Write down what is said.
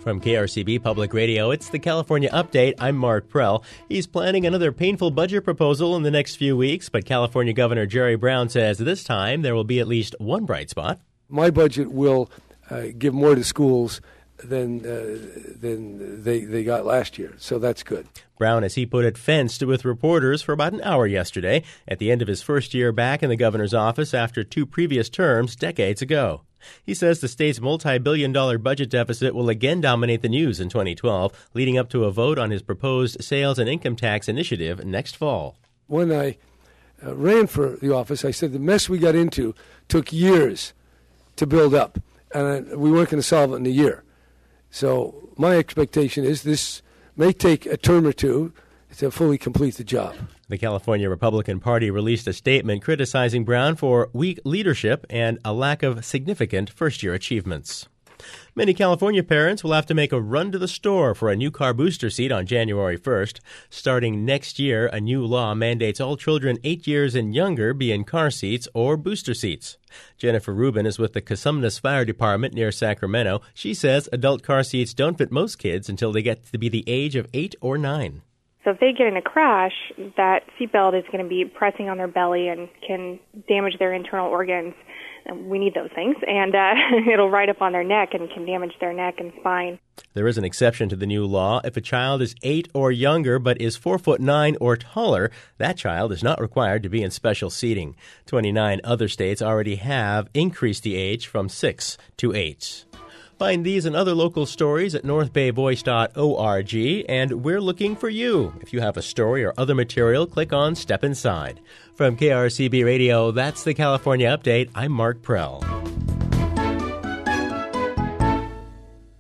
From KRCB Public Radio, it's the California Update. I'm Mark Prell. He's planning another painful budget proposal in the next few weeks, but California Governor Jerry Brown says this time there will be at least one bright spot. My budget will give more to schools than they got last year, so that's good. Brown, as he put it, fenced with reporters for about an hour yesterday at the end of his first year back in the governor's office after two previous terms decades ago. He says the state's multi-billion-dollar budget deficit will again dominate the news in 2012, leading up to a vote on his proposed sales and income tax initiative next fall. When I ran for the office, I said the mess we got into took years to build up, and we weren't going to solve it in a year. So my expectation is this may take a term or two to fully complete the job. The California Republican Party released a statement criticizing Brown for weak leadership and a lack of significant first-year achievements. Many California parents will have to make a run to the store for a new car booster seat on January 1st. Starting next year, a new law mandates all children 8 years and younger be in car seats or booster seats. Jennifer Rubin is with the Cosumnes Fire Department near Sacramento. She says adult car seats don't fit most kids until they get to be the age of 8 or 9. So if they get in a crash, that seatbelt is going to be pressing on their belly and can damage their internal organs. We need those things, and it'll ride up on their neck and can damage their neck and spine. There is an exception to the new law. If a child is 8 or younger but is 4'9" or taller, that child is not required to be in special seating. 29 other states already have increased the age from 6 to 8. Find these and other local stories at northbayvoice.org, and we're looking for you. If you have a story or other material, click on Step Inside. From KRCB Radio, that's the California Update. I'm Mark Prell.